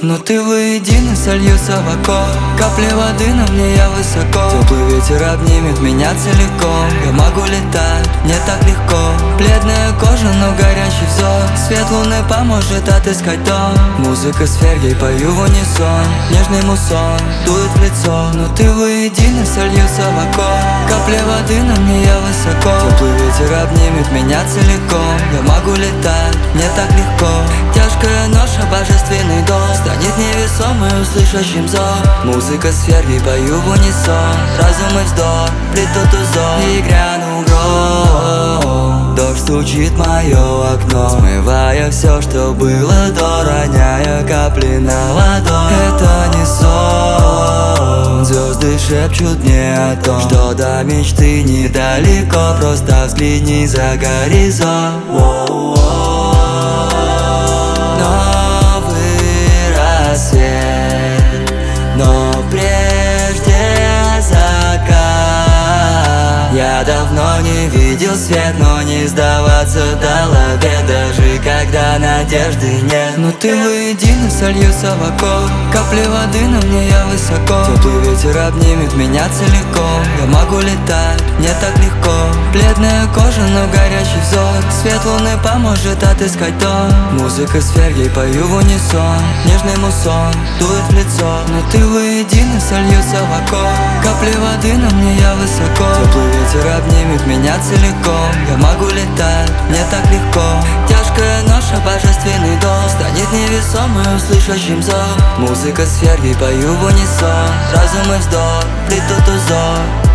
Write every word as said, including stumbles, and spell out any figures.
Но ты воедино сольются в окон. Капли воды на мне, я высоко. Теплый ветер обнимет меня целиком. Я могу летать, мне так легко. Бледная кожа, но горячий взор. Свет луны поможет отыскать дом. Музыка сфер, ей пою в унисон. Нежный мусон дует в лицо. Но ты воедино сольются в окон. Капли воды на мне, я высоко. Теплый ветер обнимет меня целиком. Я могу летать, мне так легко. Тяжкая ноша, божественный долг станет невесомой, услышащим зов. Музыка сфер, ей пою в унисон. Разум и вздох, плетут узор. И грянул гром. Дождь стучит в мое окно, смывая все, что было до, роняя капли на ладонь. Это не сон. Звезды шепчут мне о том, что до мечты недалеко. Просто взгляни за горизонт. Но прежде закат. Я давно не видел свет, но не сдаваться дал обед, даже когда надежды нет. Но ты воедино сольются в окон. Капли воды на мне, я высоко. Теплый ветер обнимет меня целиком. Я могу летать, мне так легко. Бледная кожа, но горячий взор. Свет луны поможет отыскать дом. Музыка сфер, ей пою в унисон. Нежный мусон дует в лицо. Но ты воедино сольются в окон. Капли воды на мне, я высоко. Теплый ветер обнимет меня целиком. Я могу летать, мне так легко. Тяжкая ноша, божественный долг станет невесомой, услышащим зов. Музыка сфер, ей пою в унисон. Разум и вздох, плетут узор.